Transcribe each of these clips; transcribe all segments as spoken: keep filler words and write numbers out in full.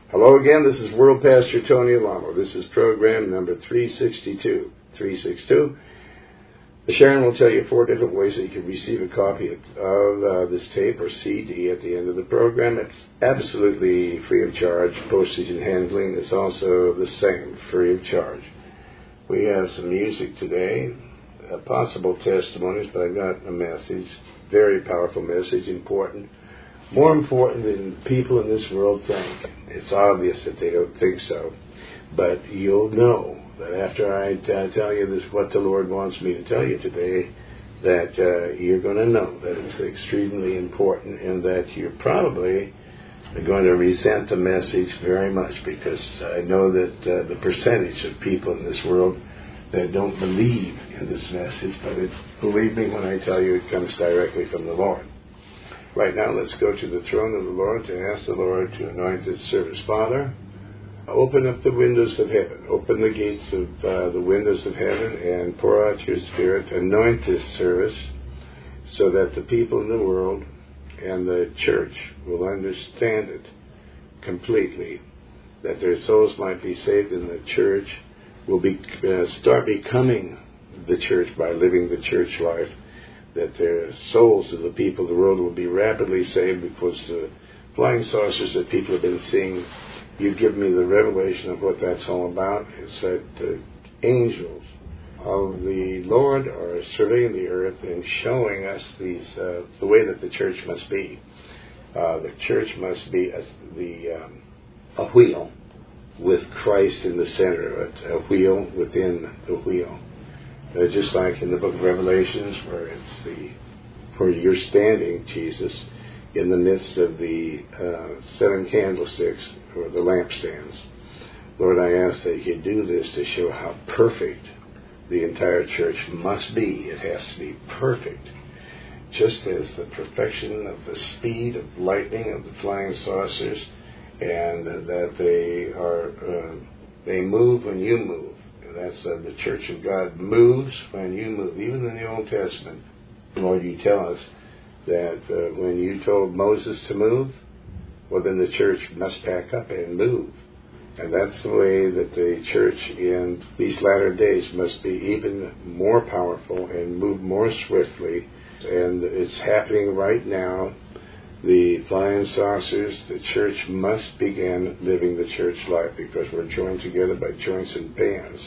Hello again, this is World Pastor Tony Alamo. This is program number three sixty-two. three sixty-two. Sharon will tell you four different ways that you can receive a copy of, of uh, this tape or C D at the end of the program. It's absolutely free of charge. Postage and handling is also the same, free of charge. We have some music today, uh, possible testimonies, but I've got a message, very powerful message, important. More important than people in this world think. It's obvious that they don't think so. But you'll know that after I uh, tell you this, what the Lord wants me to tell you today, that uh, you're going to know that it's extremely important and that you're probably going to resent the message very much, because I know that uh, the percentage of people in this world that don't believe in this message, but it, believe me when I tell you it comes directly from the Lord. Right now, let's go to the throne of the Lord to ask the Lord to anoint this service. Father, open up the windows of heaven. Open the gates of uh, the windows of heaven and pour out your Spirit. Anoint this service so that the people in the world and the church will understand it completely, that their souls might be saved in the church, will be uh, start becoming the church by living the church life, that their souls of the people of the world will be rapidly saved, because the flying saucers that people have been seeing, you give me the revelation of what that's all about. It's that the angels of the Lord are surveying the earth and showing us these uh, the way that the church must be. Uh, the church must be a, the um, a wheel with Christ in the center of it, a wheel within the wheel. Uh, just like in the book of Revelations, where it's the where you're standing, Jesus, in the midst of the uh, seven candlesticks or the lampstands. Lord, I ask that you do this to show how perfect the entire church must be. It has to be perfect, just as the perfection of the speed of lightning of the flying saucers, and that they are uh, they move when you move. That's uh, the Church of God moves when you move. Even in the Old Testament, Lord, you tell us that uh, when you told Moses to move, well, then the church must pack up and move. And that's the way that the church in these latter days must be even more powerful and move more swiftly. And it's happening right now. The flying saucers, the church must begin living the church life, because we're joined together by joints and bands.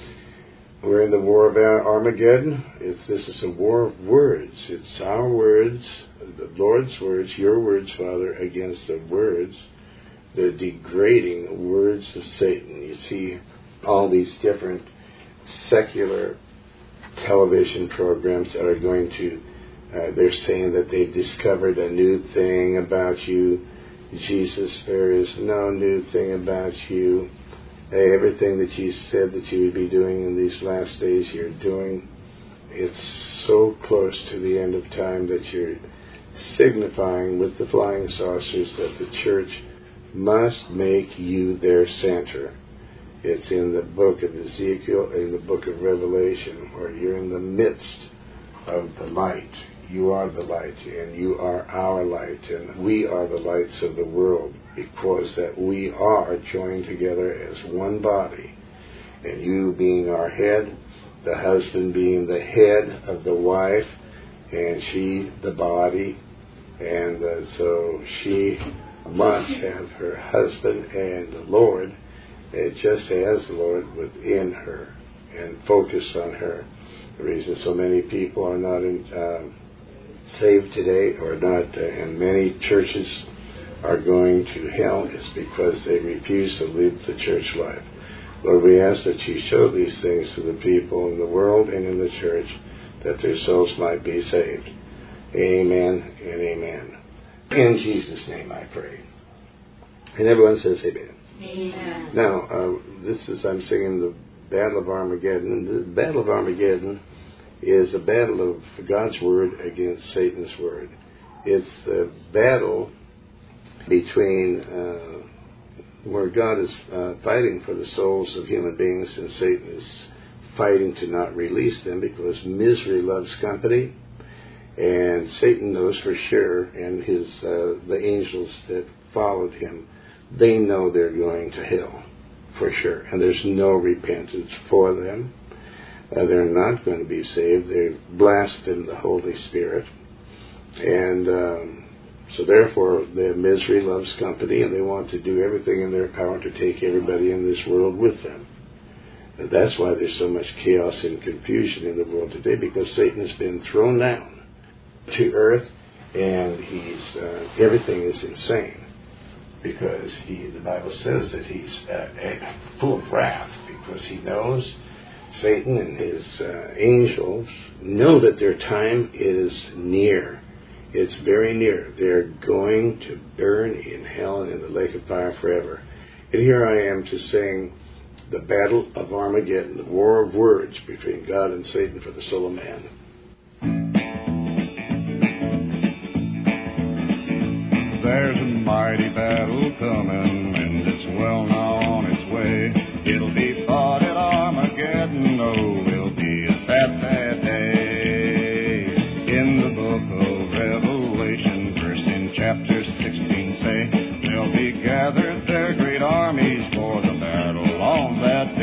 We're in the war of Armageddon. It's, this is a war of words. It's our words, the Lord's words, your words, Father, against the words, the degrading words of Satan. You see all these different secular television programs that are going to Uh, they're saying that they've discovered a new thing about you. Jesus, there is no new thing about you. Hey, everything that you said that you would be doing in these last days, you're doing. It's so close to the end of time that you're signifying with the flying saucers that the church must make you their center. It's in the book of Ezekiel, in the book of Revelation, where you're in the midst of the light. You are the light, and you are our light, and we are the lights of the world, because that we are joined together as one body, and you being our head, the husband being the head of the wife, and she the body, and uh, so she must have her husband and the Lord, uh, just as the Lord within her, and focus on her. The reason so many people are not in, uh, saved today, or not, uh, and many churches are going to hell, is because they refuse to live the church life. Lord, we ask that you show these things to the people in the world and in the church, that their souls might be saved. Amen and amen. In Jesus' name I pray. And everyone says amen. Amen. Now, uh, this is, I'm singing the Battle of Armageddon. The Battle of Armageddon is a battle of God's word against Satan's word. It's a battle between uh, where God is uh, fighting for the souls of human beings, and Satan is fighting to not release them, because misery loves company, and Satan knows for sure, and his uh, the angels that followed him they know they're going to hell, for sure. And there's no repentance for them. Uh, they're not going to be saved. They've blasphemed the Holy Spirit. And um, so therefore, their misery loves company, and they want to do everything in their power to take everybody in this world with them. And that's why there's so much chaos and confusion in the world today, because Satan has been thrown down to earth, and he's uh, everything is insane, because he the Bible says that he's uh, full of wrath, because he knows Satan and his uh, angels know that their time is near. It's very near. They're going to burn in hell and in the lake of fire forever. And here I am to sing the battle of Armageddon, the war of words between God and Satan for the soul of man. There's a mighty battle coming, and it's well now on its way. It'll be fought at Armageddon, oh, it'll be a sad, sad day. In the book of Revelation, verse in chapter sixteen say, they'll be gathered their great armies for the battle on that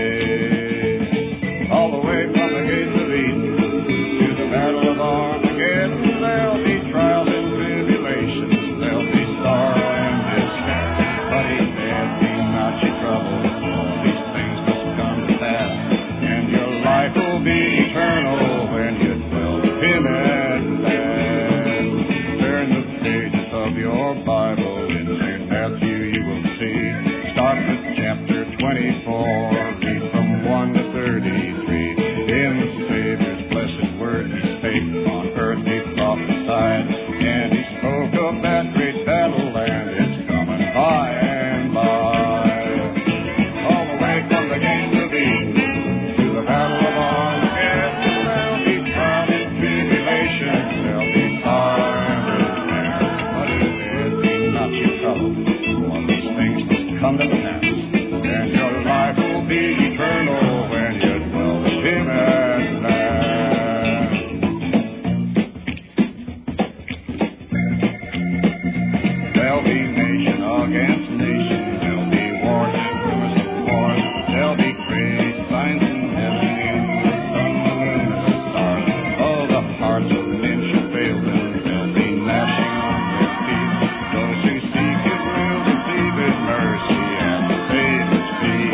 day. All the way from the gates of Eden to the battle of Armageddon, there'll be trials and tribulations, there'll be sorrow and despair. But he said, be not your trouble, all these things must come to pass, and your life will be eternal when you dwell with him at last. Turn the pages of your Bible in Saint Matthew, you will see. Start with chapter twenty-four, read from one to thirty-three. In the Savior's blessed word he spake, on earth he prophesied, and he spoke of that great battle, and it's coming by and by. All the way from the gates of Eden to the battle of Armageddon, there'll be trial and tribulation, there'll be sorrow and despair. But he said, be not your trouble, for these things must come to pass, and your life will be eternal when you dwell with him at last. There'll be nation against nation, there'll be wars and rumors of wars, there'll be great signs in heaven, in the sun, the moon, and the stars. Oh, the hearts of men shall fail them, there'll be gnashing on their teeth. Those who seek his will receive his mercy and save his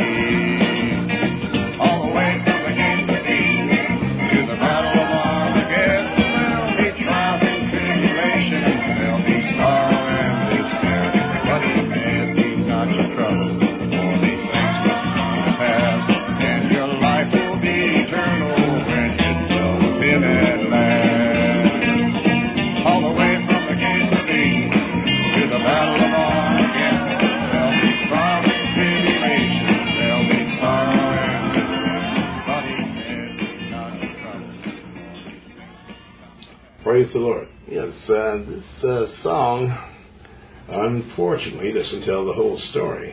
peace. All the way from the gates of Eden to the battle of Armageddon, there'll be trials and tribulation, there'll be sorrow and despair. But he said, be not your trouble, for these things must come to pass, and your life will be eternal when you dwell with him at last. All the way from the gates of Eden to the battle of Armageddon, there'll be trials and tribulation, there'll be sorrow and despair. But he said, be not your trouble, for these things must come to pass. Praise the Lord. Yes, uh, this uh, song, unfortunately, doesn't tell the whole story.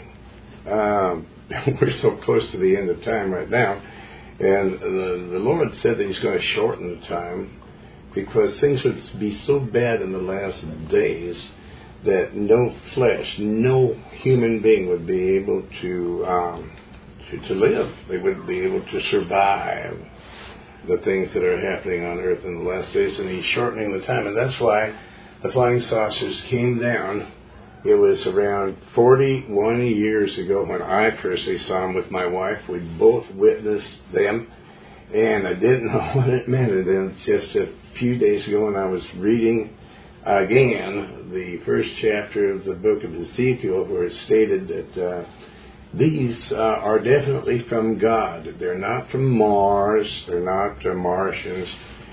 Um, we're so close to the end of time right now, and the, the Lord said that he's going to shorten the time, because things would be so bad in the last days that no flesh, no human being would be able to, um, to, to live. They wouldn't be able to survive the things that are happening on earth in the last days, and he's shortening the time. And that's why the flying saucers came down. It was around forty-one years ago when I personally saw them with my wife. We both witnessed them, and I didn't know what it meant. And then just a few days ago when I was reading again the first chapter of the book of Ezekiel, where it stated that uh, these uh, are definitely from God. They're not from Mars. They're not uh, Martians.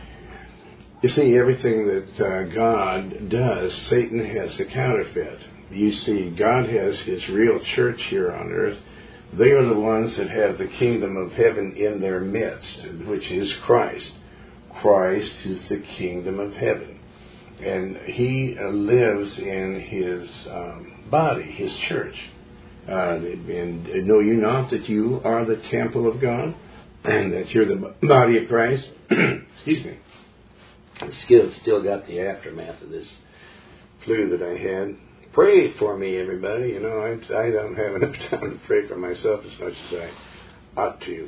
You see, everything that uh, God does, Satan has a counterfeit. You see, God has his real church here on earth. They are the ones that have the kingdom of heaven in their midst, which is Christ. Christ is the kingdom of heaven. And he uh, lives in his um, body, his church. Uh, and know you not that you are the temple of God, and that you're the body of Christ? Excuse me. I still, still got the aftermath of this flu that I had. pray for me, everybody. You know, I, I don't have enough time to pray for myself as much as I ought to.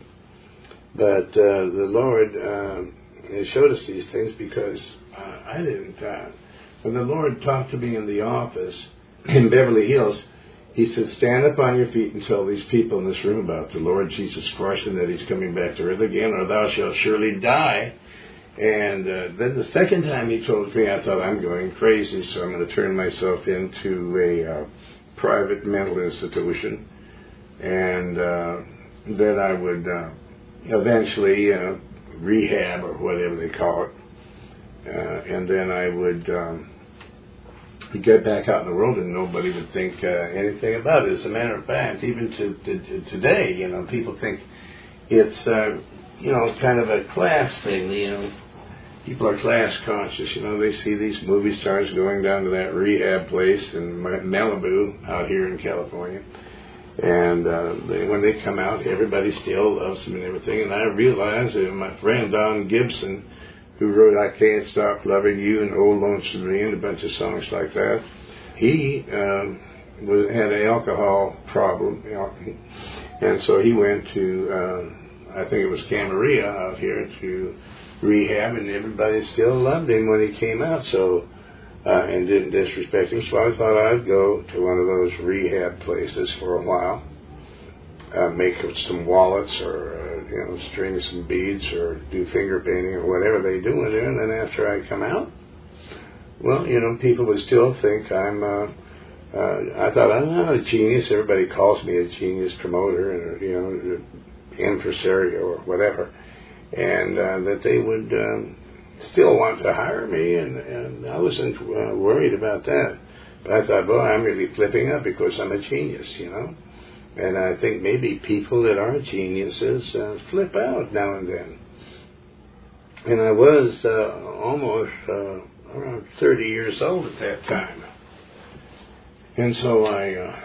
But uh, the Lord uh, has showed us these things because uh, I didn't. Uh, when the Lord talked to me in the office in Beverly Hills, He said, stand up on your feet and tell these people in this room about the Lord Jesus Christ and that He's coming back to earth again, or thou shalt surely die. And uh, then the second time He told me, I thought, I'm going crazy, so I'm going to turn myself into a uh, private mental institution. And uh, then I would uh, eventually uh, rehab, or whatever they call it. Uh, and then I would um, get back out in the world and nobody would think uh, anything about it. As a matter of fact, even to, to, to today, you know, people think it's, uh, you know, kind of a class thing, you know. People are class conscious, you know. They see these movie stars going down to that rehab place in Malibu out here in California. And uh, they, when they come out, everybody still loves them and everything. And I realized that my friend Don Gibson, who wrote I Can't Stop Loving You and Old Lonesome Me and a bunch of songs like that, he um, was, had an alcohol problem. And so he went to, uh, I think it was Camarillo out here, to rehab, and everybody still loved him when he came out, so uh, and didn't disrespect him. So I thought I'd go to one of those rehab places for a while, uh, make some wallets, or uh, you know, string some beads, or do finger painting, or whatever they do in there. And then after I come out, well, you know, people would still think I'm. Uh, uh, I thought I'm not a genius. Everybody calls me a genius promoter, and you know, impresario or whatever. And uh, that they would um, still want to hire me, and, and I wasn't uh, worried about that. But I thought, well, I'm really flipping up because I'm a genius, you know. And I think maybe people that are geniuses uh, flip out now and then. And I was uh, almost uh, around thirty years old at that time. And so I... Uh,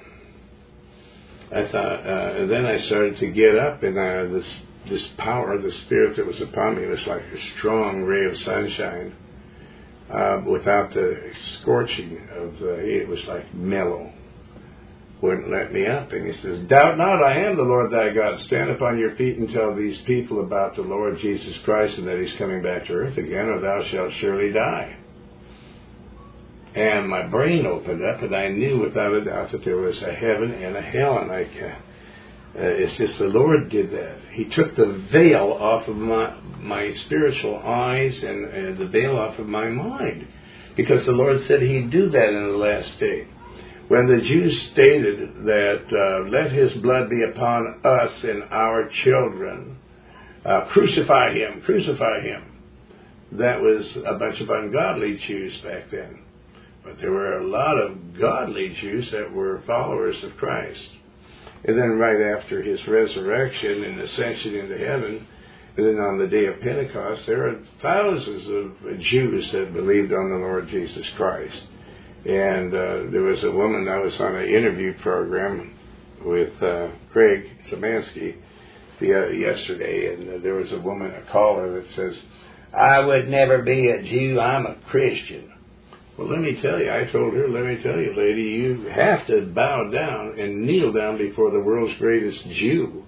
I thought, uh, and then I started to get up, and uh, this this power, the Spirit that was upon me, was like a strong ray of sunshine, uh, without the scorching of the heat. It was like mellow. Wouldn't let me up. And He says, doubt not, I am the Lord thy God. Stand upon your feet and tell these people about the Lord Jesus Christ and that He's coming back to earth again, or thou shalt surely die. And my brain opened up, and I knew without a doubt that there was a heaven and a hell. And I, uh, it's just the Lord did that. He took the veil off of my my spiritual eyes and, and the veil off of my mind, because the Lord said He'd do that in the last day. When the Jews stated that, uh, let His blood be upon us and our children, uh, crucify Him, crucify Him. That was a bunch of ungodly Jews back then. But there were a lot of godly Jews that were followers of Christ. And then right after His resurrection and ascension into heaven, and then on the day of Pentecost, there are thousands of Jews that believed on the Lord Jesus Christ. And uh, there was a woman, I was on an interview program with uh, Craig Szymanski the, uh, yesterday, and uh, there was a woman, a caller, that says, I would never be a Jew, I'm a Christian. Well, let me tell you, I told her, let me tell you, lady, you have to bow down and kneel down before the world's greatest Jew,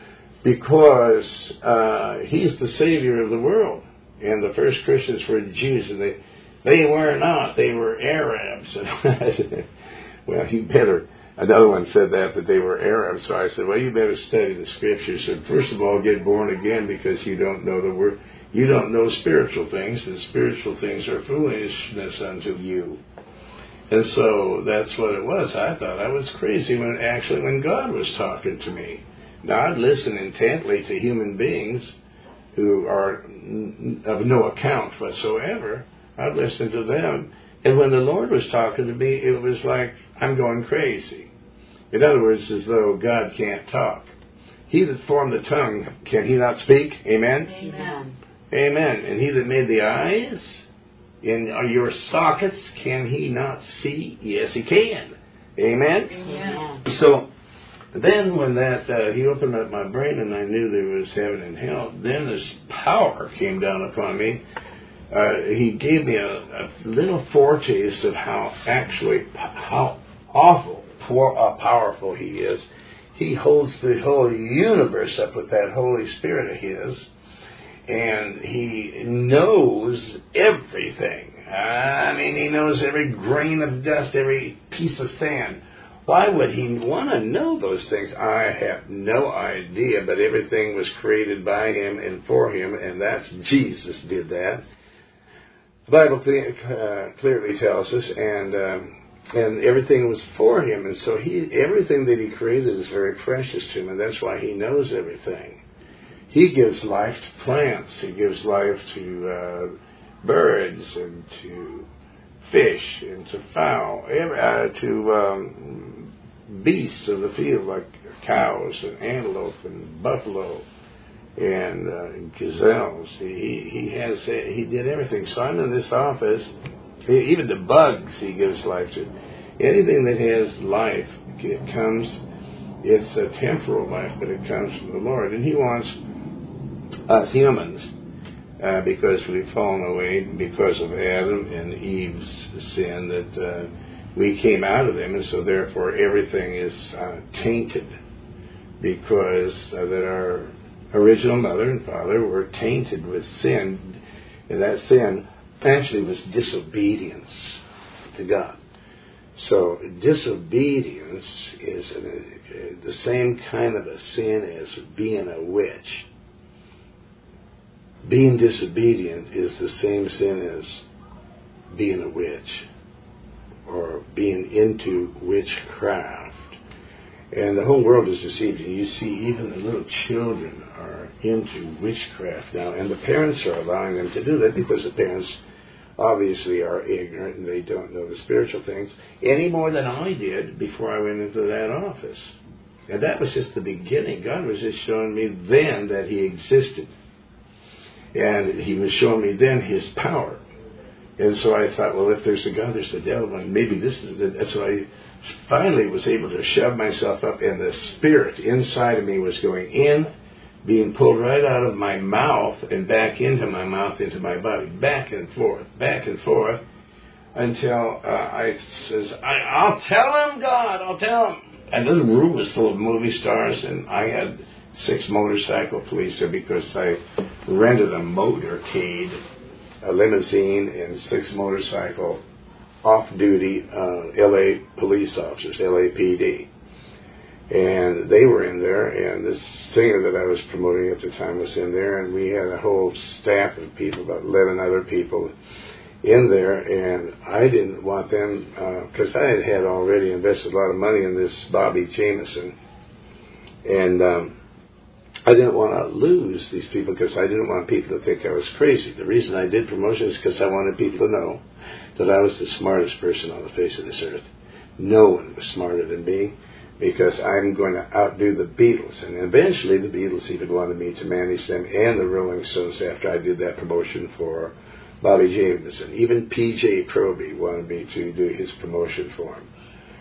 because uh, he's the Savior of the world. And the first Christians were Jews, and they they were not. They were Arabs. Well, you better, another one said that, that they were Arabs. So I said, well, you better study the Scriptures. And first of all, get born again, because you don't know the word. You don't know spiritual things, and spiritual things are foolishness unto you. And so that's what it was. I thought I was crazy when actually when God was talking to me. Now, I'd listen intently to human beings who are of no account whatsoever. I'd listen to them. And when the Lord was talking to me, it was like I'm going crazy. In other words, as though God can't talk. He that formed the tongue, can He not speak? Amen? Amen. Amen. And He that made the eyes in your sockets, can He not see? Yes, He can. Amen? Amen. So then when that, uh, He opened up my brain and I knew there was heaven and hell, then this power came down upon me. uh, he gave me a, a little foretaste of how actually, how awful, poor, uh, powerful he is. He holds the whole universe up with that Holy Spirit of his, and he knows everything. I mean, he knows every grain of dust, every piece of sand. Why would he want to know those things? I have no idea, but everything was created by him and for him, and that's Jesus did that. The Bible clear, uh, clearly tells us, and um, and everything was for him, and so he everything that he created is very precious to him, and that's why he knows everything. He gives life to plants. He gives life to uh, birds and to fish and to fowl, uh, to um, beasts of the field like cows and antelope and buffalo and, uh, and gazelles. He he has he did everything. So I'm in this office. Even the bugs he gives life to. Anything that has life, it comes. It's a temporal life, but it comes from the Lord, and He wants us humans, uh, because we've fallen away because of Adam and Eve's sin, that uh, we came out of them, and so therefore everything is uh, tainted, because uh, that our original mother and father were tainted with sin, and that sin actually was disobedience to God. So disobedience is a, the same kind of a sin as being a witch. Being disobedient is the same sin as being a witch or being into witchcraft. And the whole world is deceived. And you see even the little children are into witchcraft now. And the parents are allowing them to do that because the parents obviously are ignorant and they don't know the spiritual things any more than I did before I went into that office. And that was just the beginning. God was just showing me then that He existed. And He was showing me then His power. And so I thought, well, if there's a God, there's a devil, and maybe this is the... And so I finally was able to shove myself up, and the spirit inside of me was going in, being pulled right out of my mouth and back into my mouth, into my body, back and forth, back and forth, until uh, I says, I, I'll tell him, God, I'll tell him. And the room was full of movie stars, and I had six motorcycle police there because I rented a motorcade, a limousine, and six motorcycle off-duty uh, L A police officers, L A P D. And they were in there, and this singer that I was promoting at the time was in there, and we had a whole staff of people, about eleven other people in there, and I didn't want them, because uh, I had, had already invested a lot of money in this Bobby Jameson, and um, I didn't want to lose these people because I didn't want people to think I was crazy. The reason I did promotion is because I wanted people to know that I was the smartest person on the face of this earth. No one was smarter than me, because I'm going to outdo the Beatles. And eventually the Beatles even wanted me to manage them and the Rolling Stones after I did that promotion for Bobby Jameson. Even P J Proby wanted me to do his promotion for him.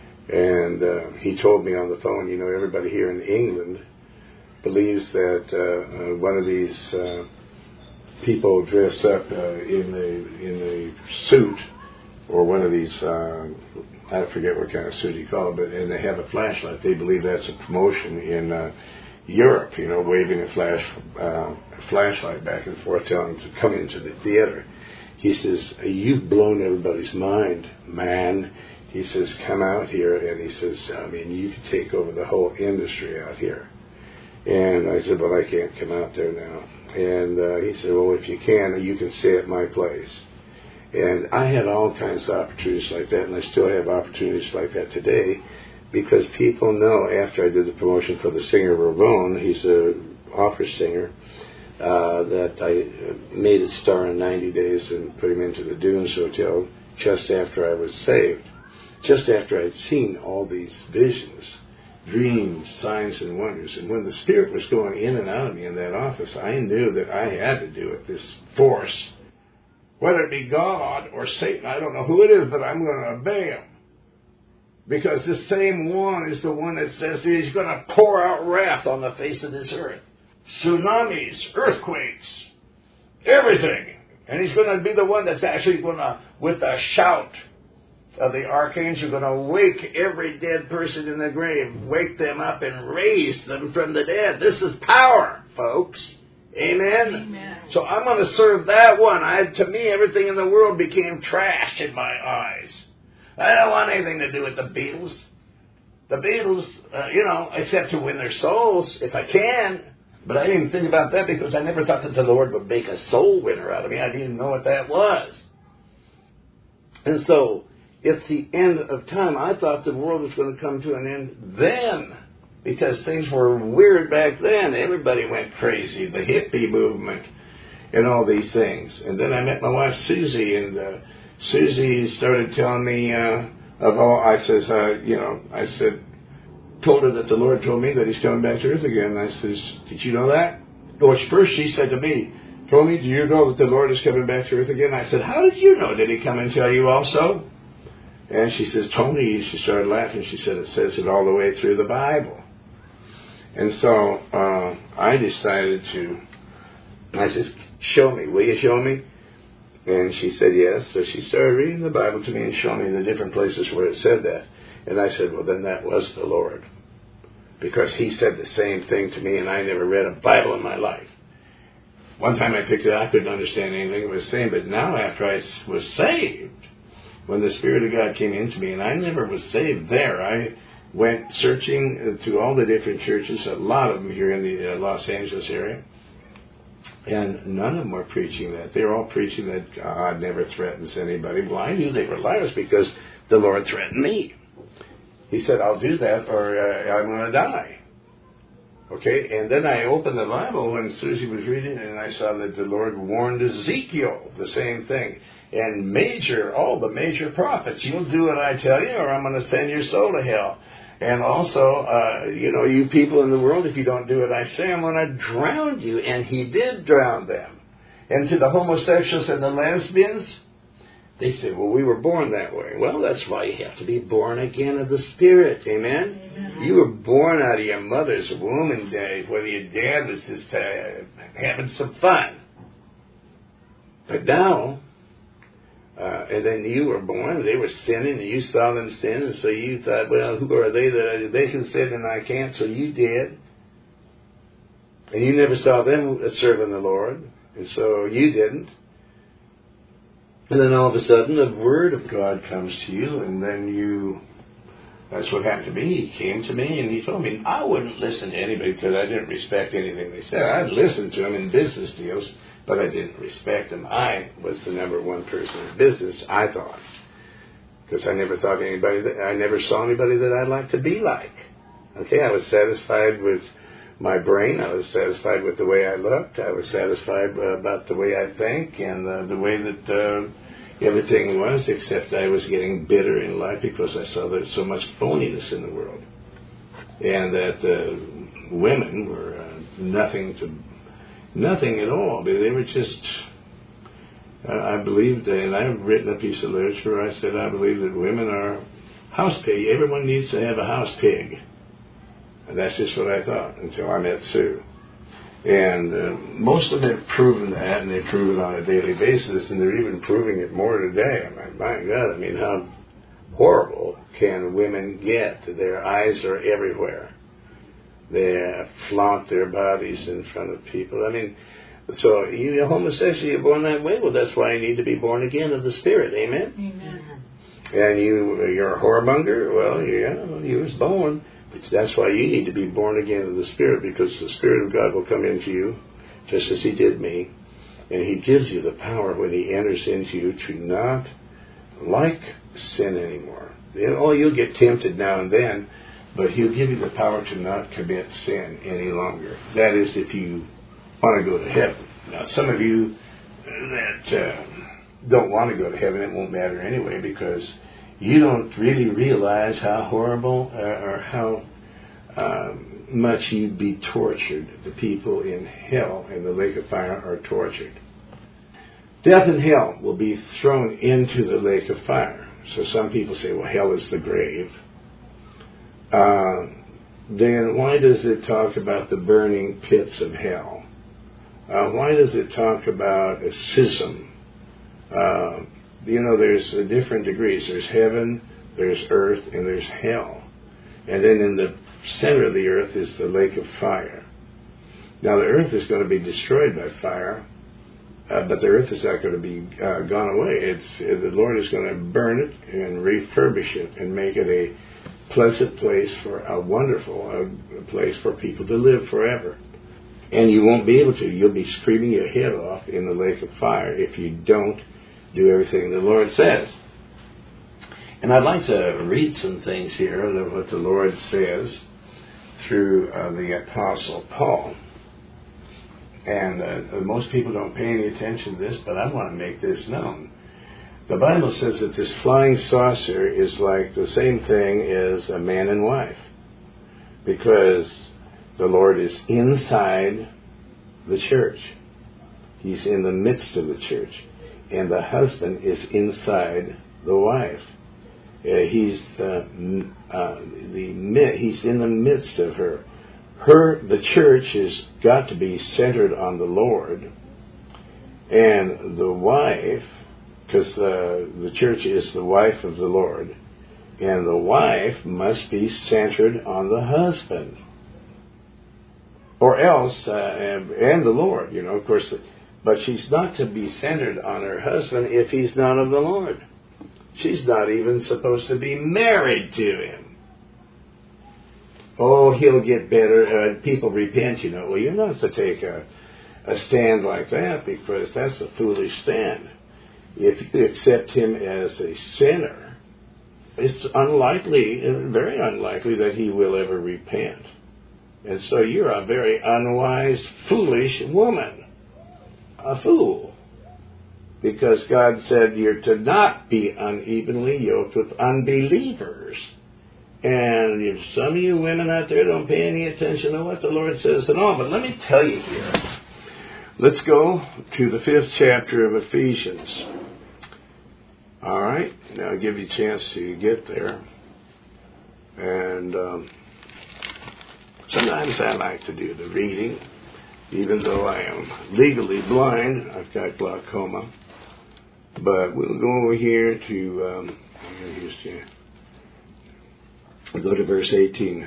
And uh, he told me on the phone, you know, everybody here in England believes that uh, uh, one of these uh, people dress up uh, in the in the suit, or one of these, uh, I forget what kind of suit he called it, but and they have a flashlight. They believe that's a promotion in uh, Europe, you know, waving a flash uh, flashlight back and forth, telling them to come into the theater. He says, you've blown everybody's mind, man. He says, come out here, and he says, I mean, you could take over the whole industry out here. And I said, well, I can't come out there now. And uh, he said, well, if you can, you can stay at my place. And I had all kinds of opportunities like that, and I still have opportunities like that today, because people know after I did the promotion for the singer Ramon, he's an opera singer, uh, that I made a star in ninety days and put him into the Dunes Hotel just after I was saved, just after I'd seen all these visions, dreams, signs, and wonders. And when the Spirit was going in and out of me in that office, I knew that I had to do it, this force. Whether it be God or Satan, I don't know who it is, but I'm going to obey him. Because this same one is the one that says he's going to pour out wrath on the face of this earth. Tsunamis, earthquakes, everything. And he's going to be the one that's actually going to, with a shout of the archangel, going to wake every dead person in the grave, wake them up and raise them from the dead. This is power, folks. Amen? Amen. So I'm going to serve that one. I, to me, everything in the world became trash in my eyes. I don't want anything to do with the Beatles. The Beatles, uh, you know, except to win their souls, if I can. But I didn't even think about that because I never thought that the Lord would make a soul winner out of me. I didn't even know what that was. And so, at the end of time, I thought the world was going to come to an end then. Because things were weird back then. Everybody went crazy. The hippie movement and all these things. And then I met my wife, Susie, and uh, Susie started telling me uh, of all, I says, uh, you know, I said, told her that the Lord told me that he's coming back to earth again. And I says, did you know that? Well, first she said to me, told me, do you know that the Lord is coming back to earth again? I said, how did you know? Did he come and tell you also? And she says, told me. She started laughing. She said, it says it all the way through the Bible. And so uh, I decided to, I said, show me, will you show me? And she said yes. So she started reading the Bible to me and showing me the different places where it said that. And I said, well, then that was the Lord. Because he said the same thing to me, and I never read a Bible in my life. One time I picked it up, I couldn't understand anything it was saying, but now after I was saved, when the Spirit of God came into me, and I never was saved there, I went searching to all the different churches, a lot of them here in the uh, Los Angeles area, and none of them were preaching that. They were all preaching that God never threatens anybody. Well, I knew they were liars because the Lord threatened me. He said, I'll do that or uh, I'm going to die. Okay, and then I opened the Bible when Susie was reading it, and I saw that the Lord warned Ezekiel the same thing. And major, all the major prophets, you'll do what I tell you or I'm going to send your soul to hell. And also, uh, you know, you people in the world, if you don't do what I say, I'm going to drown you. And he did drown them. And to the homosexuals and the lesbians, they said, well, we were born that way. Well, that's why you have to be born again of the Spirit. Amen? Amen. You were born out of your mother's womb, and uh, whether your dad was just uh, having some fun. But now, uh, and then you were born, and they were sinning, and you saw them sin, and so you thought, well, who are they that they can sin and I can't? So you did. And you never saw them serving the Lord, and so you didn't. And then all of a sudden, the Word of God comes to you, and then you, that's what happened to me. He came to me, and he told me, I wouldn't listen to anybody because I didn't respect anything they said. I'd listen to them in business deals, but I didn't respect them. I was the number one person in business, I thought, because I never thought anybody, that, I never saw anybody that I'd like to be like. Okay, I was satisfied with my brain. I was satisfied with the way I looked. I was satisfied uh, about the way I think and uh, the way that uh, everything was, except I was getting bitter in life because I saw there's so much phoniness in the world. And that uh, women were uh, nothing to, nothing at all. They were just, uh, I believed, and I've written a piece of literature where I said I believe that women are house pig. Everyone needs to have a house pig. And that's just what I thought until I met Sue. And uh, most of them have proven that, and they prove it on a daily basis, and they're even proving it more today. I'm like, my God, I mean, how horrible can women get? Their eyes are everywhere. They flaunt their bodies in front of people. I mean, so you're homosexual, you're born that way? Well, that's why you need to be born again of the Spirit. Amen? Amen. And you, you're a whoremonger? Well, yeah, you was born. But that's why you need to be born again of the Spirit, because the Spirit of God will come into you, just as He did me. And He gives you the power when He enters into you to not like sin anymore. Oh, you'll get tempted now and then, but He'll give you the power to not commit sin any longer. That is, if you want to go to heaven. Now, some of you that uh, don't want to go to heaven, it won't matter anyway, because you don't really realize how horrible uh, or how um, much you'd be tortured. The people in hell, in the lake of fire, are tortured. Death and hell will be thrown into the lake of fire. So some people say, well, hell is the grave. Uh, then why does it talk about the burning pits of hell? Uh, why does it talk about a schism Uh, you know, there's uh, different degrees. There's heaven, there's earth, and there's hell. And then in the center of the earth is the lake of fire. Now, the earth is going to be destroyed by fire, uh, but the earth is not going to be uh, gone away. It's uh, the Lord is going to burn it and refurbish it and make it a pleasant place for a wonderful uh, place for people to live forever. And you won't be able to. You'll be screaming your head off in the lake of fire if you don't do everything the Lord says. And I'd like to read some things here of what the Lord says through uh, the Apostle Paul. And uh, most people don't pay any attention to this, but I want to make this known. The Bible says that this flying saucer is like the same thing as a man and wife, because the Lord is inside the church. He's in the midst of the church. And the husband is inside the wife. Uh, he's uh, uh, the he's in the midst of her. Her the church has got to be centered on the Lord, and the wife, because uh, the church is the wife of the Lord, and the wife must be centered on the husband, or else uh, and, and the Lord. You know, of course, but she's not to be centered on her husband if he's not of the Lord. She's not even supposed to be married to him. Oh, he'll get better. Uh, people repent, you know. Well, you're not to take a, a stand like that, because that's a foolish stand. If you accept him as a sinner, it's unlikely, very unlikely, that he will ever repent. And so you're a very unwise, foolish woman. A fool. Because God said you're to not be unevenly yoked with unbelievers. And if some of you women out there don't pay any attention to what the Lord says at all, but let me tell you here. Let's go to the fifth chapter of Ephesians. All right, now I'll give you a chance to get there. And um, sometimes I like to do the reading, even though I am legally blind. I've got glaucoma. But we'll go over here to, um, here's the, we'll go to verse eighteen.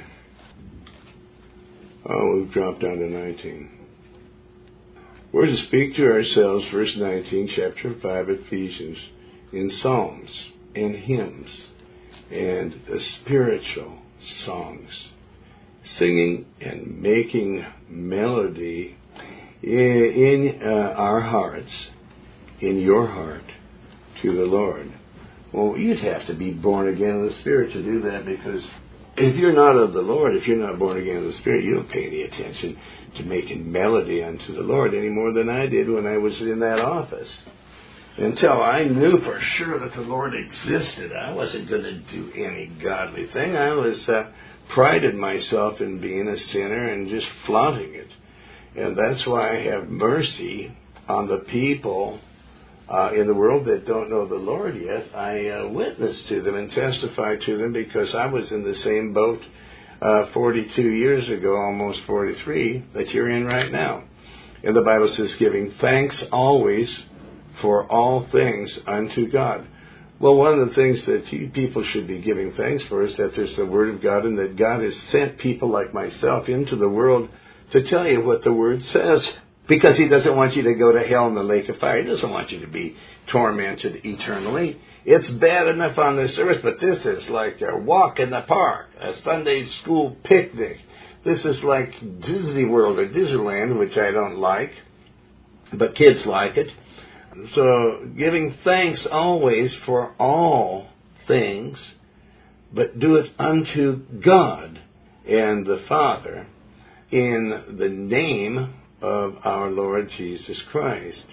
Oh, we've dropped down to nineteen. We're to speak to ourselves, verse nineteen, chapter five, Ephesians, in psalms and hymns and uh, spiritual songs, singing and making melody in, in uh, our hearts, in your heart, to the Lord. Well, you'd have to be born again in the Spirit to do that, because if you're not of the Lord, if you're not born again in the Spirit, you don't pay any attention to making melody unto the Lord any more than I did when I was in that office. Until I knew for sure that the Lord existed, I wasn't going to do any godly thing. I was uh, prided myself in being a sinner and just flaunting it. And that's why I have mercy on the people Uh, in the world that don't know the Lord yet. I uh, witness to them and testify to them, because I was in the same boat uh, forty-two years ago, almost forty-three, that you're in right now. And the Bible says, giving thanks always for all things unto God. Well, one of the things that you people should be giving thanks for is that there's the Word of God, and that God has sent people like myself into the world to tell you what the Word says. Because he doesn't want you to go to hell in the lake of fire. He doesn't want you to be tormented eternally. It's bad enough on this earth, but this is like a walk in the park, a Sunday school picnic. This is like Disney World or Disneyland, which I don't like, but kids like it. So giving thanks always for all things, but do it unto God and the Father in the name of our Lord Jesus Christ.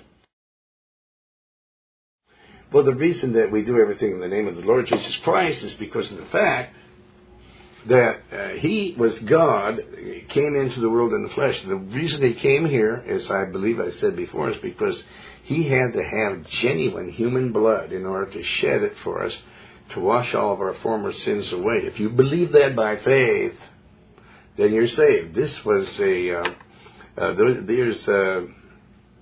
Well, the reason that we do everything in the name of the Lord Jesus Christ is because of the fact that uh, he was God, came into the world in the flesh. The reason he came here, as I believe I said before, is because he had to have genuine human blood in order to shed it for us, to wash all of our former sins away. If you believe that by faith, then you're saved. This was a... Uh, Uh, there's uh,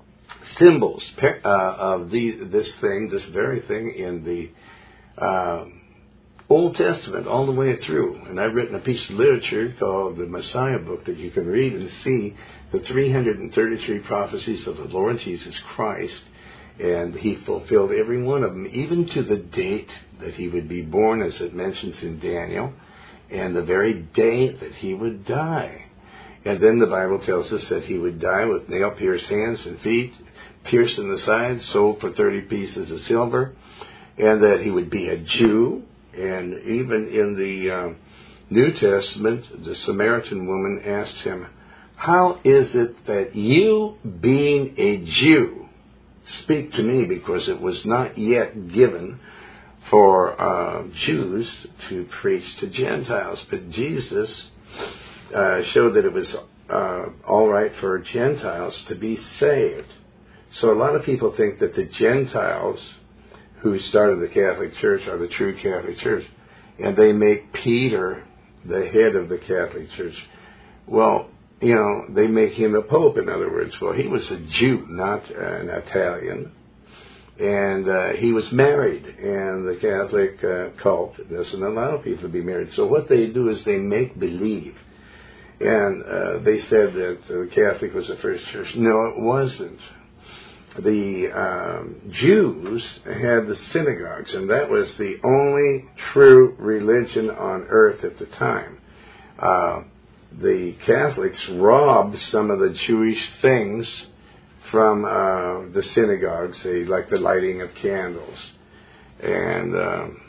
symbols uh, of the, this thing, this very thing in the uh, Old Testament all the way through. And I've written a piece of literature called the Messiah Book that you can read and see the three hundred thirty-three prophecies of the Lord Jesus Christ. And he fulfilled every one of them, even to the date that he would be born, as it mentions in Daniel, and the very day that he would die. And then the Bible tells us that he would die with nail-pierced hands and feet, pierced in the side, sold for thirty pieces of silver, and that he would be a Jew. And even in the uh, New Testament, the Samaritan woman asked him, "How is it that you, being a Jew, speak to me?" Because it was not yet given for uh, Jews to preach to Gentiles. But Jesus uh, showed that it was uh, all right for Gentiles to be saved. So a lot of people think that the Gentiles who started the Catholic Church are the true Catholic Church, and they make Peter the head of the Catholic Church. Well, you know, they make him a pope, in other words. Well, he was a Jew, not an Italian. And uh, he was married, and the Catholic uh, cult doesn't allow people to be married. So what they do is they make believe. And uh, they said that the Catholic was the first church. No, it wasn't. The um, Jews had the synagogues, and that was the only true religion on earth at the time. Uh, the Catholics robbed some of the Jewish things from uh, the synagogues, they, like the lighting of candles, and um,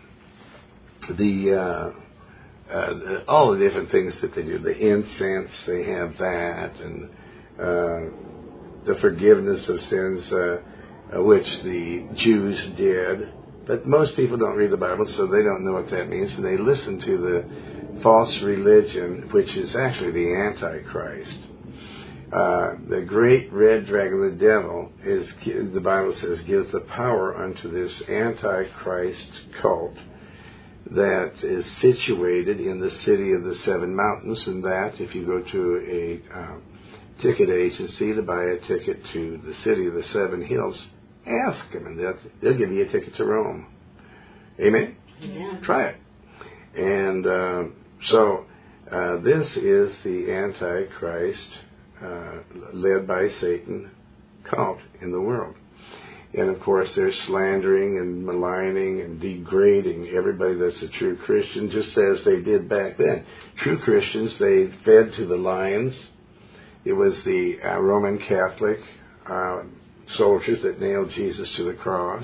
the uh, uh, all the different things that they do. The incense, they have that, and uh, the forgiveness of sins, uh, uh, which the Jews did. But most people don't read the Bible, so they don't know what that means, and they listen to the false religion, which is actually the Antichrist. Uh, the great red dragon, the devil, is, the Bible says, gives the power unto this Antichrist cult that is situated in the city of the seven mountains, and that if you go to a uh, ticket agency to buy a ticket to the city of the seven hills, ask them, and they'll, they'll give you a ticket to Rome. Amen? Yeah. Try it. And uh, so uh, this is the Antichrist uh, led by Satan cult in the world. And of course they're slandering and maligning and degrading everybody that's a true Christian, just as they did back then. True Christians, they fed to the lions. It was the uh, Roman Catholic uh, soldiers that nailed Jesus to the cross.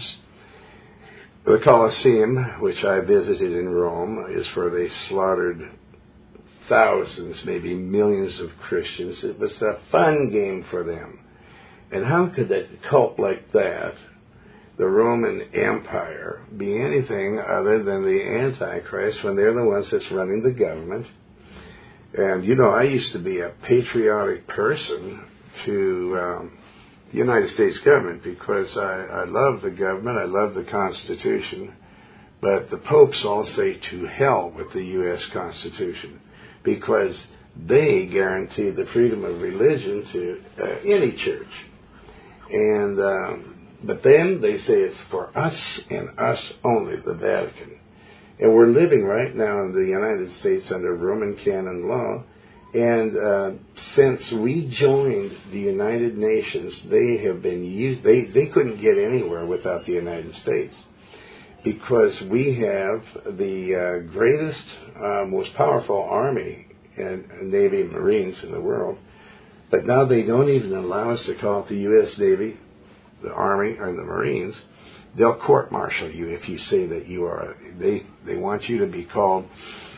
The Colosseum, which I visited in Rome, is where they slaughtered thousands, maybe millions of Christians. It was a fun game for them. And how could a cult like that, the Roman Empire, be anything other than the Antichrist when they're the ones that's running the government? And, you know, I used to be a patriotic person to um, the United States government because I, I love the government, I love the Constitution, but the popes all say to hell with the U S Constitution because they guarantee the freedom of religion to uh, any church. And um, but then they say it's for us and us only, the Vatican. And we're living right now in the United States under Roman canon law. And uh, since we joined the United Nations, they have been used. They they couldn't get anywhere without the United States because we have the uh, greatest, uh, most powerful army and Navy and Marines in the world. But now they don't even allow us to call it the U S Navy, the Army, or the Marines. They'll court-martial you if you say that you are. A, they they want you to be called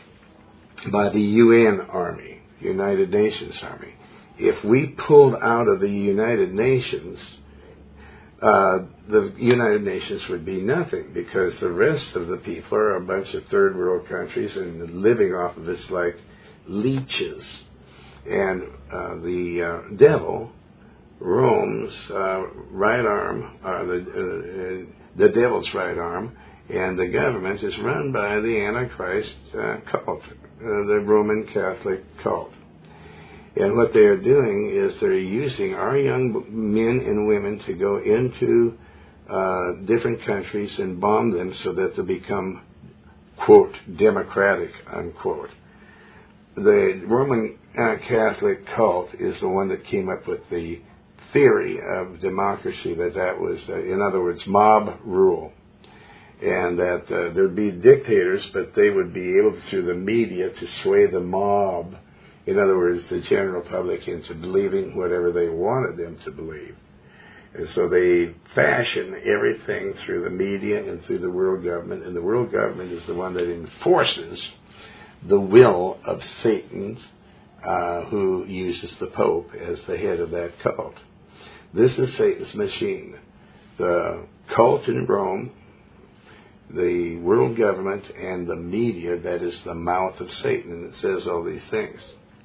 by the U N Army, United Nations Army. If we pulled out of the United Nations, uh, the United Nations would be nothing because the rest of the people are a bunch of third world countries and living off of this like leeches. And uh, the uh, devil, Rome's uh, right arm, uh, the, uh, the devil's right arm, and the government is run by the Antichrist uh, cult, uh, the Roman Catholic cult. And what they are doing is they're using our young men and women to go into uh, different countries and bomb them so that they'll become, quote, democratic, unquote. The Roman uh, Catholic cult is the one that came up with the theory of democracy, that that was, uh, in other words, mob rule. And that uh, there'd be dictators, but they would be able, through the media, to sway the mob, in other words, the general public, into believing whatever they wanted them to believe. And so they fashion everything through the media and through the world government, and the world government is the one that enforces the will of Satan, uh, who uses the Pope as the head of that cult. This is Satan's machine. The cult in Rome, the world government, and the media, that is the mouth of Satan, and it says all these things.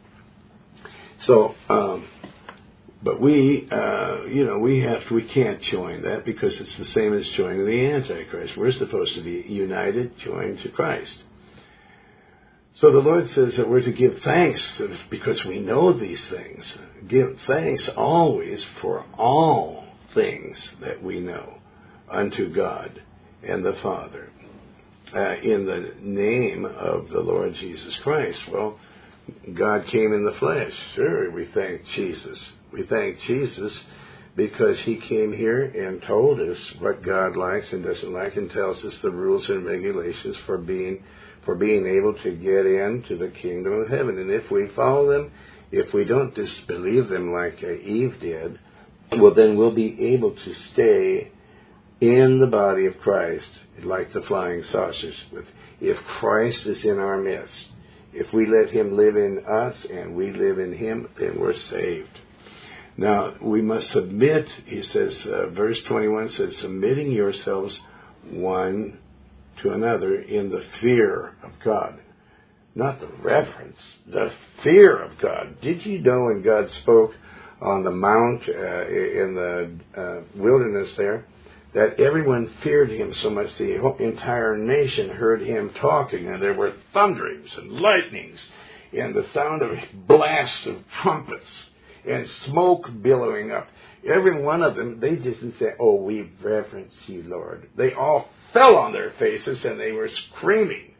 So, um, but we, uh, you know, we have to, we can't join that because it's the same as joining the Antichrist. We're supposed to be united, joined to Christ. So the Lord says that we're to give thanks because we know these things. Give thanks always for all things that we know unto God and the Father uh, in the name of the Lord Jesus Christ. Well, God came in the flesh. Sure, we thank Jesus. We thank Jesus because he came here and told us what God likes and doesn't like, and tells us the rules and regulations for being for being able to get into the kingdom of heaven. And if we follow them, if we don't disbelieve them like Eve did, well, then we'll be able to stay in the body of Christ like the flying saucers. If Christ is in our midst, if we let him live in us and we live in him, then we're saved. Now, we must submit, he says, uh, verse twenty-one says, submitting yourselves one to another in the fear of God. Not the reverence, the fear of God. Did you know when God spoke on the mount uh, in the uh, wilderness there, that everyone feared him so much the entire nation heard him talking, and there were thunderings and lightnings and the sound of blasts of trumpets and smoke billowing up. Every one of them, they didn't say, oh, we reverence you, Lord. They all fell on their faces and they were screaming.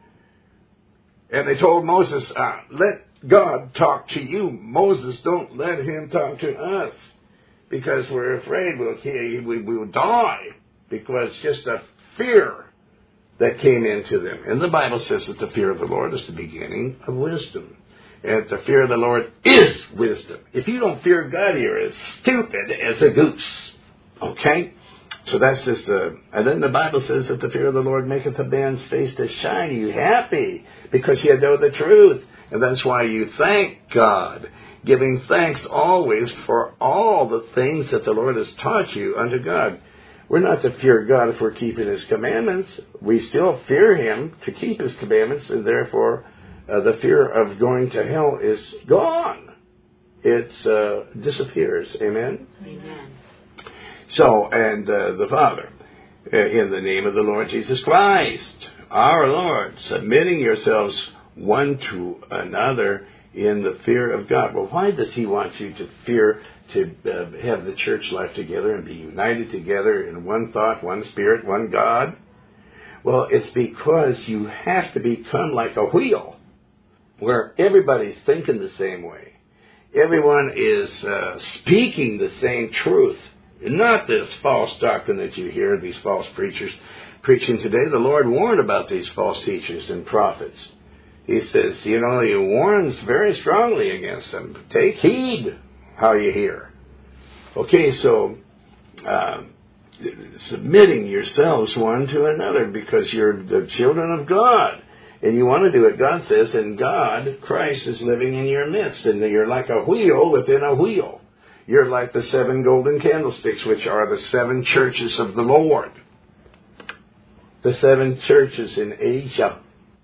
And they told Moses, uh, let God talk to you. Moses, don't let him talk to us, because we're afraid we'll, we will die, because just the fear that came into them. And the Bible says that the fear of the Lord is the beginning of wisdom. And the fear of the Lord is wisdom. If you don't fear God, you're as stupid as a goose. Okay? So that's just a... And then the Bible says that the fear of the Lord maketh a man's face to shine. You happy because you know the truth. And that's why you thank God, giving thanks always for all the things that the Lord has taught you unto God. We're not to fear God if we're keeping his commandments. We still fear him to keep his commandments, and therefore uh, the fear of going to hell is gone. It uh, disappears. Amen? Amen. So, and uh, the Father, uh, in the name of the Lord Jesus Christ, our Lord, submitting yourselves one to another in the fear of God. Well, why does he want you to fear, to uh, have the church life together and be united together in one thought, one spirit, one God? Well, it's because you have to become like a wheel where everybody's thinking the same way. Everyone is uh, speaking the same truth. Not this false doctrine that you hear, these false preachers preaching today. The Lord warned about these false teachers and prophets. He says, you know, he warns very strongly against them. Take heed how you hear. Okay, so uh, submitting yourselves one to another because you're the children of God. And you want to do what God says, and God, Christ, is living in your midst. And you're like a wheel within a wheel. You're like the seven golden candlesticks, which are the seven churches of the Lord. The seven churches in Asia.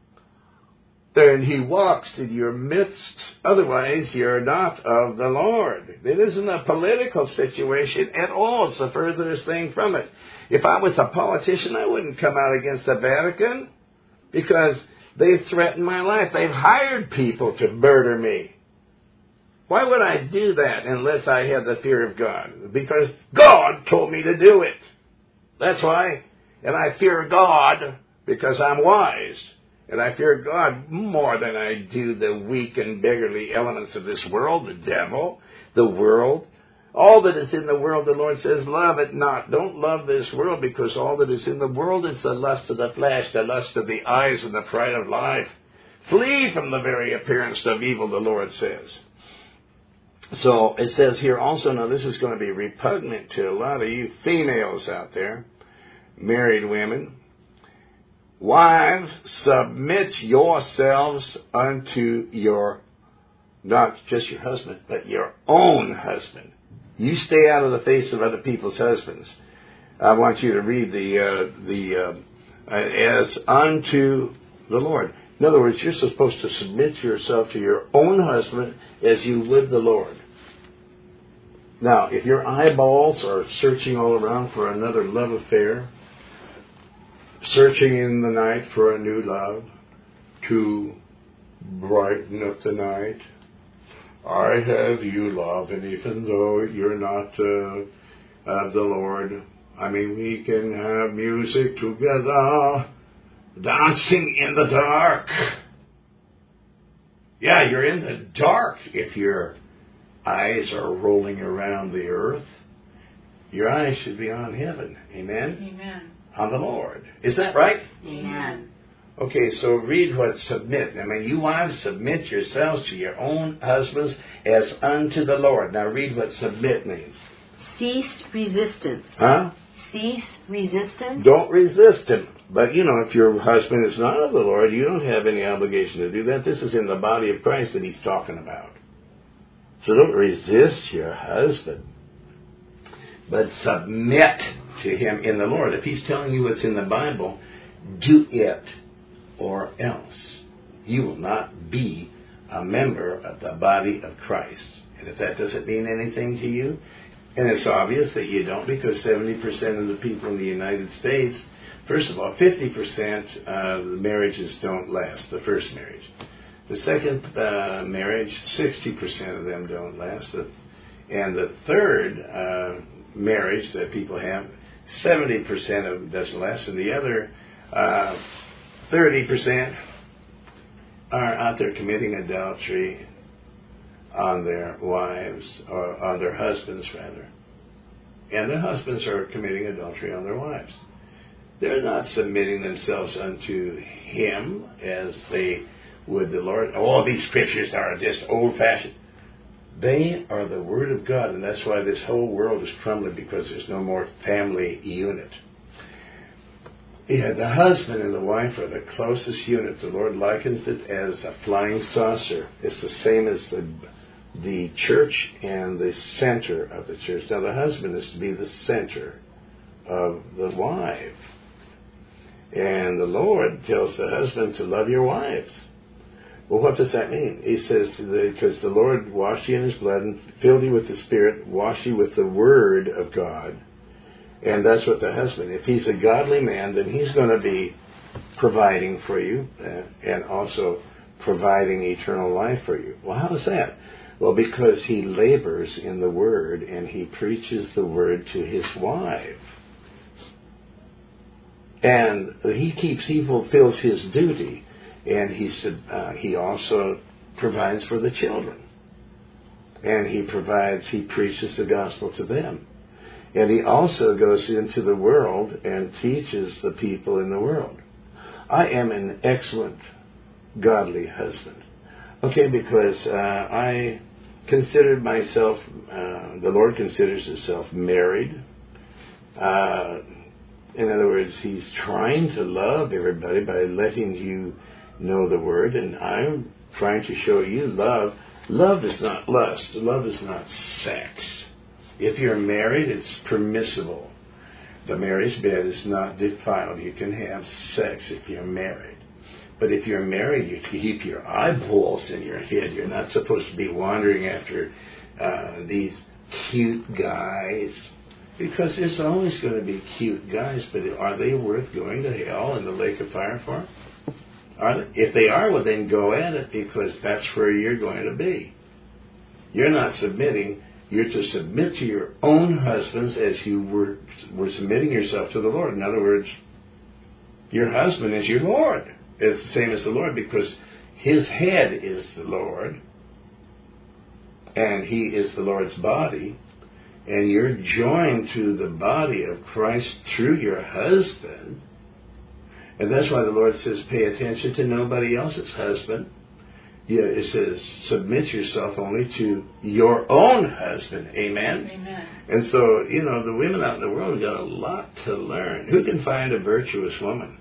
And he walks in your midst. Otherwise, you're not of the Lord. It isn't a political situation at all. It's the furthest thing from it. If I was a politician, I wouldn't come out against the Vatican, because they've threatened my life. They've hired people to murder me. Why would I do that unless I had the fear of God? Because God told me to do it. That's why. And I fear God because I'm wise. And I fear God more than I do the weak and beggarly elements of this world, the devil, the world. All that is in the world, the Lord says, love it not. Don't love this world, because all that is in the world is the lust of the flesh, the lust of the eyes, and the pride of life. Flee from the very appearance of evil, the Lord says. So it says here also, now this is going to be repugnant to a lot of you females out there, married women. Wives, submit yourselves unto your, not just your husband, but your own husband. You stay out of the face of other people's husbands. I want you to read the, uh, the uh, as unto the Lord. In other words, you're supposed to submit yourself to your own husband as you would the Lord. Now, if your eyeballs are searching all around for another love affair, searching in the night for a new love to brighten up the night, I have you, love, and even though you're not uh, of the Lord, I mean, we can have music together, dancing in the dark. Yeah, you're in the dark if your eyes are rolling around the earth. Your eyes should be on heaven. Amen? Amen. On the Lord. Is that right? Amen. Okay, so read what submit. I mean, you wives, submit yourselves to your own husbands as unto the Lord. Now read what submit means. Cease resistance. Huh? Cease resistance. Don't resist him. But, you know, if your husband is not of the Lord, you don't have any obligation to do that. This is in the body of Christ that he's talking about. So don't resist your husband, but submit to him in the Lord. If he's telling you what's in the Bible, do it, or else you will not be a member of the body of Christ. And if that doesn't mean anything to you, and it's obvious that you don't, because seventy percent of the people in the United States, first of all, fifty percent of the marriages don't last, the first marriage. The second uh, marriage, sixty percent of them don't last. And the third uh, marriage that people have, seventy percent of them doesn't last. And the other uh, thirty percent are out there committing adultery on their wives, or on their husbands, rather. And their husbands are committing adultery on their wives. They're not submitting themselves unto him as they would the Lord. All these scriptures are just old-fashioned. They are the Word of God, and that's why this whole world is crumbling, because there's no more family unit. Yeah, the husband and the wife are the closest unit. The Lord likens it as a flying saucer. It's the same as the, the church and the center of the church. Now, the husband is to be the center of the wife. And the Lord tells the husband to love your wives. Well, what does that mean? He says, because the Lord washed you in his blood and filled you with the Spirit, washed you with the Word of God. And that's what the husband, if he's a godly man, then he's going to be providing for you uh, and also providing eternal life for you. Well, how is that? Well, because he labors in the Word and he preaches the Word to his wife. And he keeps, he fulfills his duty. And he said uh, he also provides for the children. And he provides, he preaches the gospel to them. And he also goes into the world and teaches the people in the world. I am an excellent, godly husband. Okay, because uh, I considered myself, uh, the Lord considers himself married. Uh, in other words, he's trying to love everybody by letting you know the Word, and I'm trying to show you love. Love is not lust. Love is not sex. If you're married, it's permissible. The marriage bed is not defiled. You can have sex if you're married. But if you're married, you keep your eyeballs in your head. You're not supposed to be wandering after uh, these cute guys, because there's always going to be cute guys, but are they worth going to hell in the lake of fire for? Are they? If they are, well, then go at it, because that's where you're going to be. You're not submitting. You're to submit to your own husbands as you were, were submitting yourself to the Lord. In other words, your husband is your Lord. It's the same as the Lord because his head is the Lord and he is the Lord's body. And you're joined to the body of Christ through your husband. And that's why the Lord says, pay attention to nobody else's husband. Yeah, it says, submit yourself only to your own husband. Amen? Amen. And so, you know, the women out in the world got a lot to learn. Who can find a virtuous woman?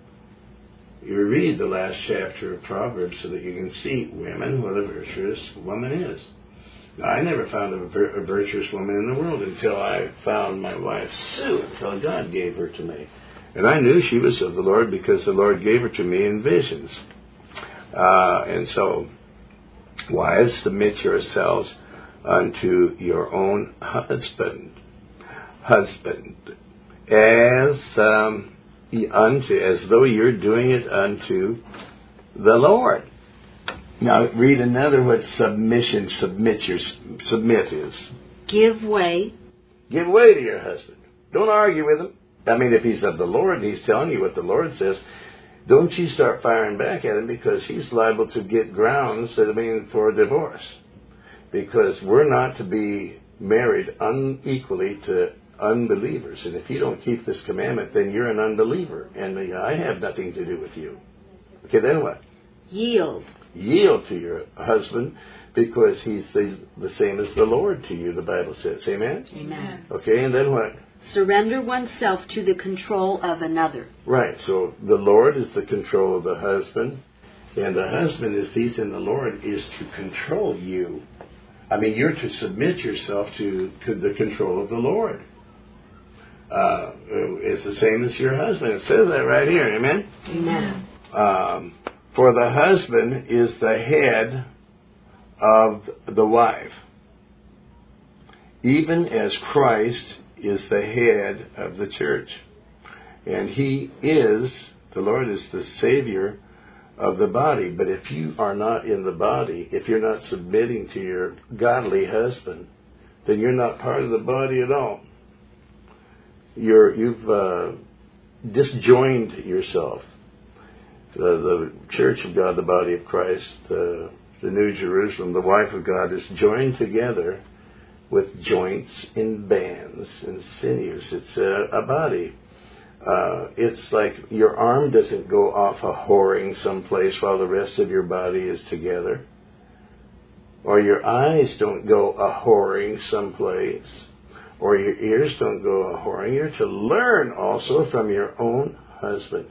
You read the last chapter of Proverbs so that you can see, women, what a virtuous woman is. I never found a, vir- a virtuous woman in the world until I found my wife, Sue, until God gave her to me. And I knew she was of the Lord because the Lord gave her to me in visions. Uh, and so, wives, submit yourselves unto your own husband. Husband. As, um, unto, as though you're doing it unto the Lord. Now, read another what submission, submit your, submit is. Give way. Give way to your husband. Don't argue with him. I mean, if he's of the Lord and he's telling you what the Lord says, don't you start firing back at him because he's liable to get grounds, I mean, for divorce. Because we're not to be married unequally to unbelievers. And if you don't keep this commandment, then you're an unbeliever. And I have nothing to do with you. Okay, then what? Yield. Yield to your husband because he's the, the same as the Lord to you, the Bible says. Amen? Amen. Okay, and then what? Surrender oneself to the control of another. Right, so the Lord is the control of the husband, and the husband, if he's in the Lord, is to control you. I mean, you're to submit yourself to, to the control of the Lord. Uh, it's the same as your husband. It says that right here, amen? Amen. Um, for the husband is the head of the wife, even as Christ is the head of the church. And he is, the Lord is the Savior of the body. But if you are not in the body, if you're not submitting to your godly husband, then you're not part of the body at all. You're, you've uh, disjoined yourself. Uh, the church of God, the body of Christ, uh, the New Jerusalem, the wife of God, is joined together with joints and bands and sinews. It's a, a body. Uh, it's like your arm doesn't go off a whoring someplace while the rest of your body is together. Or your eyes don't go a whoring someplace. Or your ears don't go a whoring. You're to learn also from your own husbands.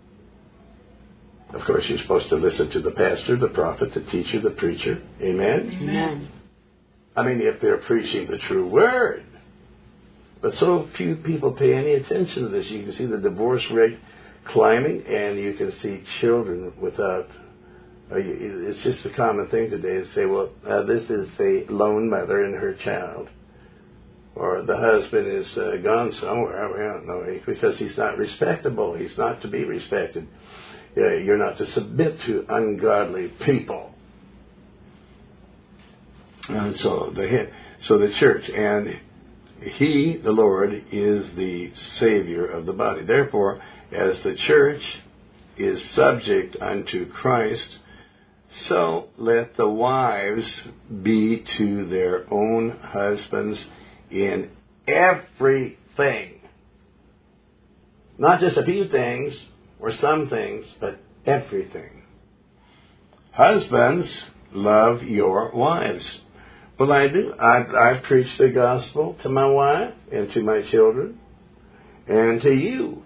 Of course, you're supposed to listen to the pastor, the prophet, the teacher, the preacher. Amen? Amen. I mean, if they're preaching the true word. But so few people pay any attention to this. You can see the divorce rate climbing, and you can see children without... Uh, it's just a common thing today to say, well, uh, this is a lone mother and her child. Or the husband is uh, gone somewhere, we don't know, because he's not respectable. He's not to be respected. Uh, you're not to submit to ungodly people. And so the so the church, and he, the Lord, is the Savior of the body. Therefore, as the church is subject unto Christ, so let the wives be to their own husbands in everything. Not just a few things or some things, but everything. Husbands, love your wives. Well, I do. I've, I've preached the gospel to my wife and to my children and to you.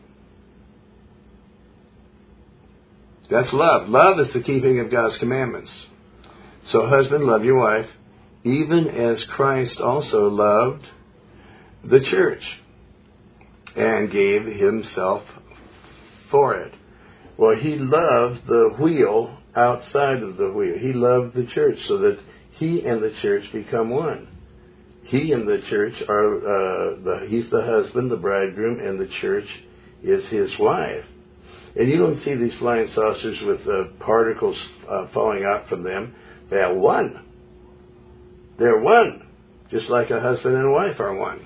That's love. Love is the keeping of God's commandments. So, husband, love your wife, even as Christ also loved the church and gave himself for it. Well, he loved the wheel outside of the wheel. He loved the church so that he and the church become one. He and the church are, uh, the, he's the husband, the bridegroom, and the church is his wife. And you don't see these flying saucers with uh, particles uh, falling out from them. They are one. They're one, just like a husband and a wife are one.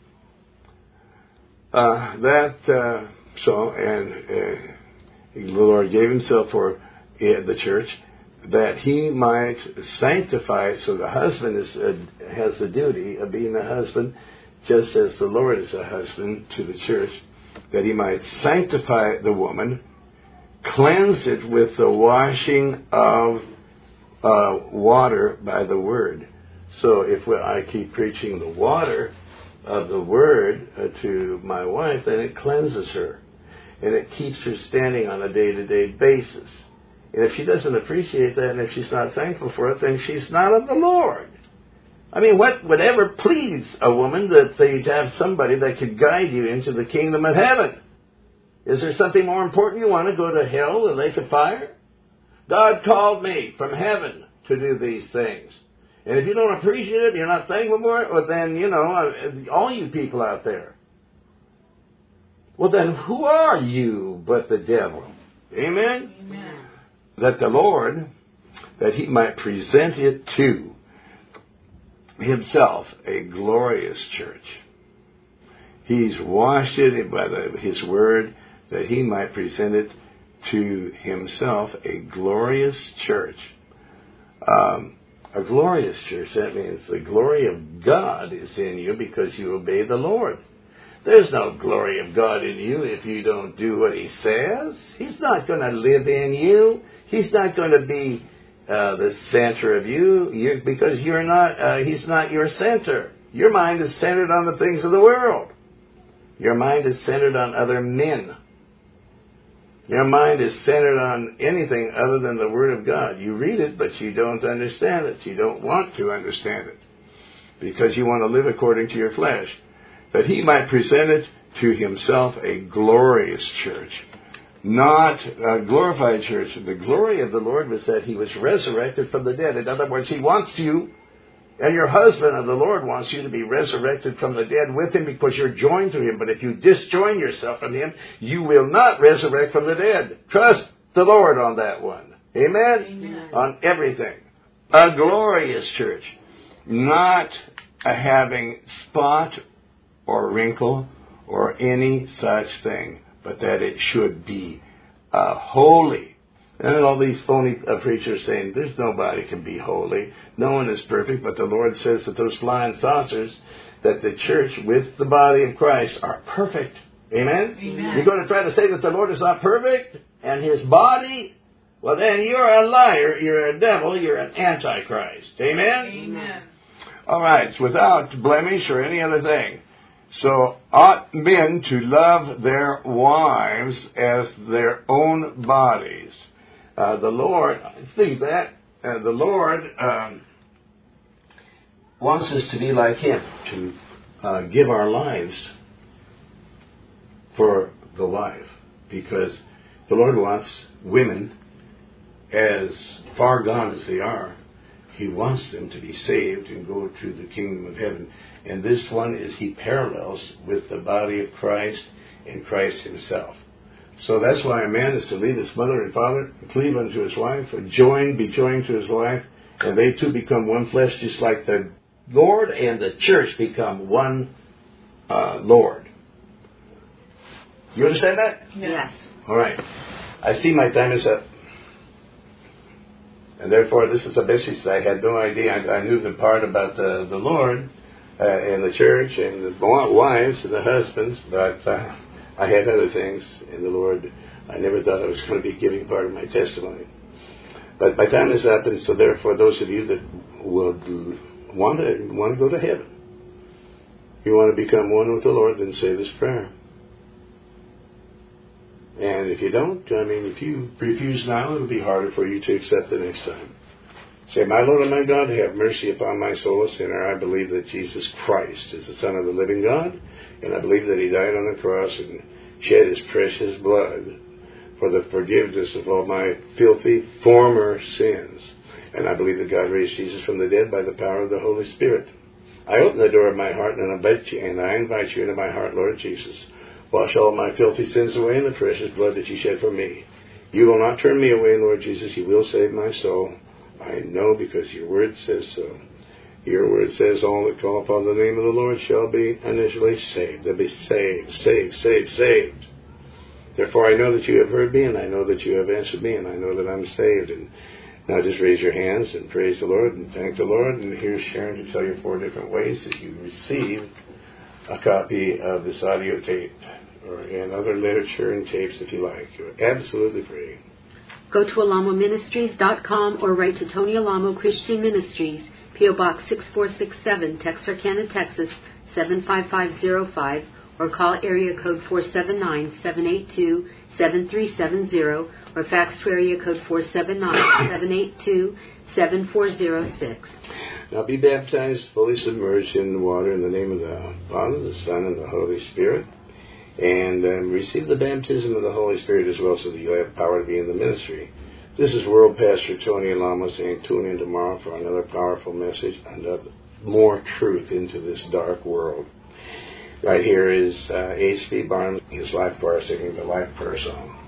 Uh, that, uh, so, and uh, the Lord gave himself for uh, the church, that he might sanctify it. So the husband is, uh, has the duty of being a husband, just as the Lord is a husband to the church, that he might sanctify the woman, cleanse it with the washing of uh, water by the word. So if we, I keep preaching the water of the word uh, to my wife, then it cleanses her. And it keeps her standing on a day-to-day basis. And if she doesn't appreciate that, and if she's not thankful for it, then she's not of the Lord. I mean, what would ever please a woman that they'd have somebody that could guide you into the kingdom of heaven? Is there something more important? You want to go to hell, the lake of fire? God called me from heaven to do these things. And if you don't appreciate it, you're not thankful for it, well then, you know, all you people out there. Well then, who are you but the devil? Amen? Amen. That the Lord, that he might present it to himself a glorious church. He's washed it by the, his word, that he might present it to himself a glorious church. Um, a glorious church, that means the glory of God is in you because you obey the Lord. There's no glory of God in you if you don't do what he says. He's not going to live in you. He's not going to be uh, the center of you you're, because you're not. Uh, he's not your center. Your mind is centered on the things of the world. Your mind is centered on other men. Your mind is centered on anything other than the Word of God. You read it, but you don't understand it. You don't want to understand it because you want to live according to your flesh. That he might present it to himself a glorious church, not a glorified church. The glory of the Lord was that he was resurrected from the dead. In other words, he wants you, and your husband of the Lord wants you to be resurrected from the dead with him because you're joined to him. But if you disjoin yourself from him, you will not resurrect from the dead. Trust the Lord on that one. Amen? Amen. On everything. A glorious church, not a having spot or wrinkle, or any such thing, but that it should be uh, holy. And all these phony uh, preachers saying, there's nobody can be holy. No one is perfect, but the Lord says that those flying saucers, that the church with the body of Christ are perfect. Amen? Amen. You're going to try to say that the Lord is not perfect, and his body? Well then, you're a liar, you're a devil, you're an antichrist. Amen? Amen. All right, it's without blemish or any other thing. So, ought men to love their wives as their own bodies. Uh, the Lord, think that, uh, the Lord um, wants us to be like him, to uh, give our lives for the wife. Because the Lord wants women, as far gone as they are, he wants them to be saved and go to the kingdom of heaven. And this one is he parallels with the body of Christ and Christ himself. So that's why a man is to leave his mother and father, cleave unto his wife, or join, be joined to his wife, and they two become one flesh, just like the Lord and the church become one uh, Lord. You understand that? Yes. All right. I see my time is up. And therefore, this is a message I had no idea. I, I knew the part about the, the Lord uh, and the church and the wives and the husbands, but uh, I had other things in the Lord. I never thought I was going to be giving part of my testimony. But my time is up, and so therefore, those of you that would want to want to go to heaven, you want to become one with the Lord, then say this prayer. And if you don't, I mean, if you refuse now, it'll be harder for you to accept the next time. Say, my Lord and my God, have mercy upon my soul, a sinner. I believe that Jesus Christ is the Son of the living God, and I believe that he died on the cross and shed his precious blood for the forgiveness of all my filthy former sins. And I believe that God raised Jesus from the dead by the power of the Holy Spirit. I open the door of my heart and I invite you, and I invite you into my heart, Lord Jesus. Wash all my filthy sins away in the precious blood that you shed for me. You will not turn me away, Lord Jesus. You will save my soul. I know because your word says so. Here where it says, all that call upon the name of the Lord shall be initially saved. They'll be saved, saved, saved, saved. Therefore I know that you have heard me, and I know that you have answered me, and I know that I'm saved. And now just raise your hands and praise the Lord and thank the Lord. And here's Sharon to tell you four different ways that you receive a copy of this audio tape or and other literature and tapes if you like. You're absolutely free. Go to alamo ministries dot com or write to Tony Alamo Christian Ministries, P O Box six four six seven, Texarkana, Texas seven five five zero five, or call area code four seven nine, seven eight two, seven three seven zero, or fax to area code four seven nine, seven eight two, seven four zero six. Now be baptized, fully submerged in the water in the name of the Father, the Son, and the Holy Spirit. And um, receive the baptism of the Holy Spirit as well so that you'll have power to be in the ministry. This is World Pastor Tony Alamo saying tune in tomorrow for another powerful message and uh, more truth into this dark world. Right here is uh, H V Barnes, his Life Choir singing the Life Prayer Song.